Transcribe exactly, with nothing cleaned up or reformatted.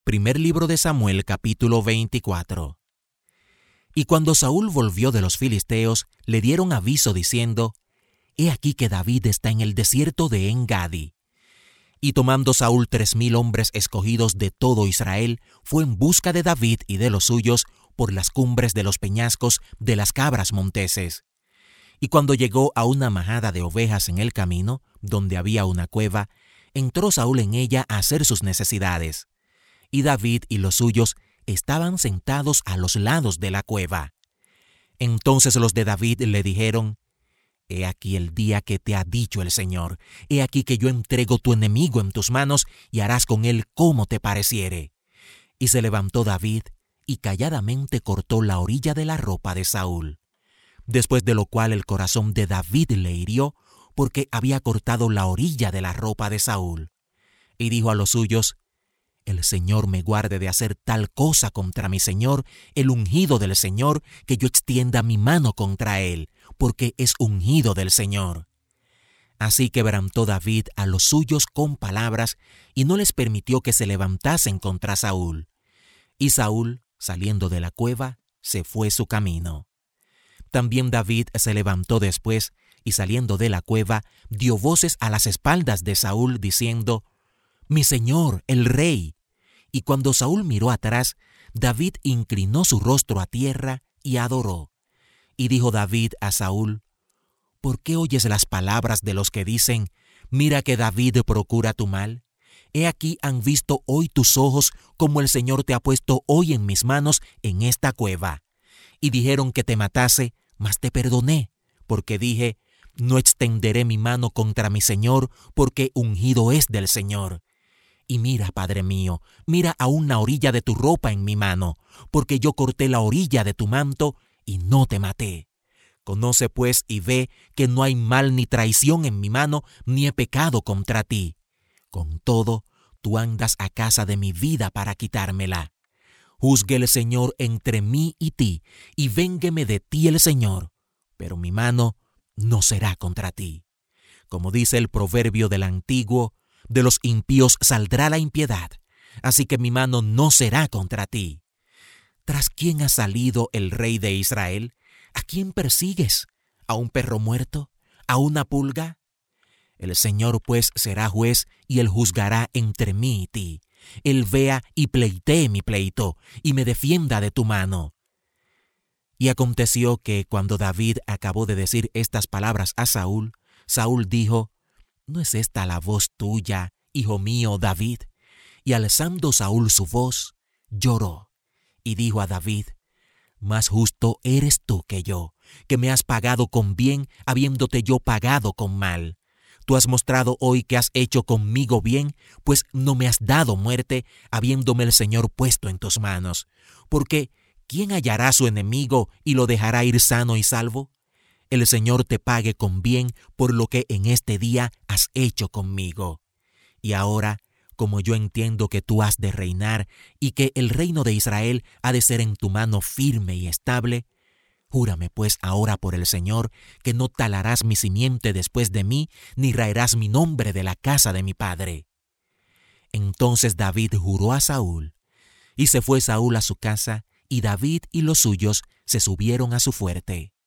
Primer libro de Samuel, capítulo veinticuatro. Y cuando Saúl volvió de los filisteos, le dieron aviso diciendo: He aquí que David está en el desierto de En-Gadi. Y tomando Saúl tres mil hombres escogidos de todo Israel, fue en busca de David y de los suyos por las cumbres de los peñascos de las cabras monteses. Y cuando llegó a una majada de ovejas en el camino, donde había una cueva, entró Saúl en ella a hacer sus necesidades. Y David y los suyos estaban sentados a los lados de la cueva. Entonces los de David le dijeron: He aquí el día que te ha dicho el Señor. He aquí que yo entrego tu enemigo en tus manos y harás con él como te pareciere. Y se levantó David y calladamente cortó la orilla de la ropa de Saúl. Después de lo cual el corazón de David le hirió, porque había cortado la orilla de la ropa de Saúl. Y dijo a los suyos: El Señor me guarde de hacer tal cosa contra mi Señor, el ungido del Señor, que yo extienda mi mano contra él, porque es ungido del Señor. Así quebrantó David a los suyos con palabras, y no les permitió que se levantasen contra Saúl. Y Saúl, saliendo de la cueva, se fue su camino. También David se levantó después, y saliendo de la cueva, dio voces a las espaldas de Saúl, diciendo: Mi señor, el rey. Y cuando Saúl miró atrás, David inclinó su rostro a tierra y adoró. Y dijo David a Saúl: ¿Por qué oyes las palabras de los que dicen: Mira que David procura tu mal? He aquí han visto hoy tus ojos como el Señor te ha puesto hoy en mis manos en esta cueva. Y dijeron que te matase, mas te perdoné, porque dije: No extenderé mi mano contra mi Señor, porque ungido es del Señor. Y mira, Padre mío, mira aún la orilla de tu ropa en mi mano, porque yo corté la orilla de tu manto y no te maté. Conoce pues y ve que no hay mal ni traición en mi mano, ni he pecado contra ti. Con todo, tú andas a casa de mi vida para quitármela. Juzgue el Señor entre mí y ti, y véngueme de ti el Señor, pero mi mano no será contra ti. Como dice el proverbio del antiguo: de los impíos saldrá la impiedad, así que mi mano no será contra ti. ¿Tras quién ha salido el rey de Israel? ¿A quién persigues? ¿A un perro muerto? ¿A una pulga? El Señor pues será juez, y él juzgará entre mí y ti. Él vea y pleitee mi pleito, y me defienda de tu mano. Y aconteció que cuando David acabó de decir estas palabras a Saúl, Saúl dijo: ¿No es esta la voz tuya, hijo mío David? Y alzando Saúl su voz, lloró, y dijo a David: Más justo eres tú que yo, que me has pagado con bien, habiéndote yo pagado con mal. Tú has mostrado hoy que has hecho conmigo bien, pues no me has dado muerte, habiéndome el Señor puesto en tus manos. Porque ¿quién hallará a su enemigo y lo dejará ir sano y salvo? El Señor te pague con bien por lo que en este día has hecho conmigo. Y ahora, como yo entiendo que tú has de reinar y que el reino de Israel ha de ser en tu mano firme y estable, júrame pues ahora por el Señor que no talarás mi simiente después de mí, ni raerás mi nombre de la casa de mi padre. Entonces David juró a Saúl, y se fue Saúl a su casa, y David y los suyos se subieron a su fuerte.